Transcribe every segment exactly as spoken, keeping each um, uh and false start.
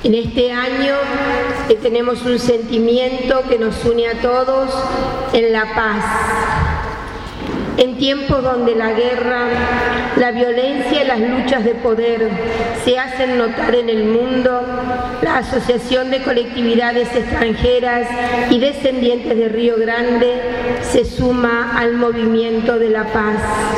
En este año eh, tenemos un sentimiento que nos une a todos en la paz. En tiempos donde la guerra, la violencia y las luchas de poder se hacen notar en el mundo, la Asociación de Colectividades Extranjeras y Descendientes de Río Grande se suma al movimiento de la paz,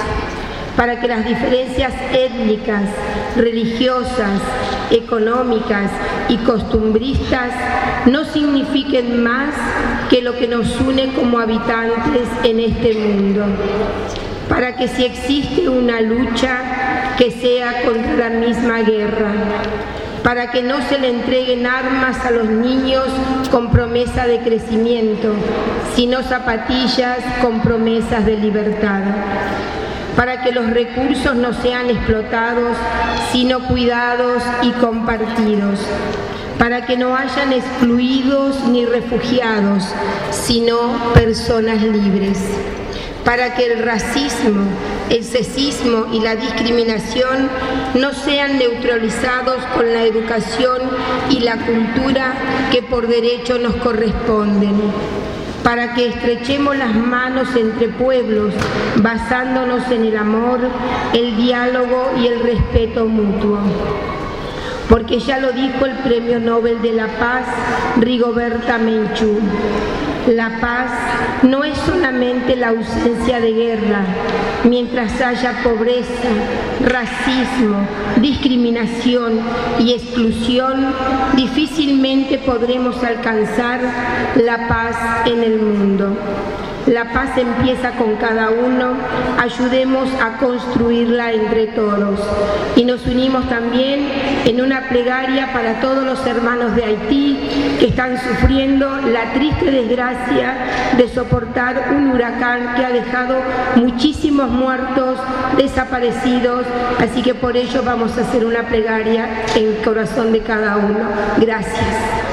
para que las diferencias étnicas, religiosas, económicas y costumbristas no signifiquen más que lo que nos une como habitantes en este mundo, para que si existe una lucha, que sea contra la misma guerra, para que no se le entreguen armas a los niños con promesa de crecimiento, sino zapatillas con promesas de libertad, para que los recursos no sean explotados, sino cuidados y compartidos, para que no hayan excluidos ni refugiados, sino personas libres, para que el racismo, el sexismo y la discriminación no sean neutralizados con la educación y la cultura que por derecho nos corresponden, para que estrechemos las manos entre pueblos, basándonos en el amor, el diálogo y el respeto mutuo. Porque ya lo dijo el Premio Nobel de la Paz, Rigoberta Menchú, la paz no es solamente la ausencia de guerra. Mientras haya pobreza, racismo, discriminación y exclusión, difícilmente podremos alcanzar la paz en el mundo. La paz empieza con cada uno, ayudemos a construirla entre todos. Y nos unimos también en una plegaria para todos los hermanos de Haití que están sufriendo la triste desgracia de soportar un huracán que ha dejado muchísimos muertos, desaparecidos, así que por ello vamos a hacer una plegaria en el corazón de cada uno. Gracias.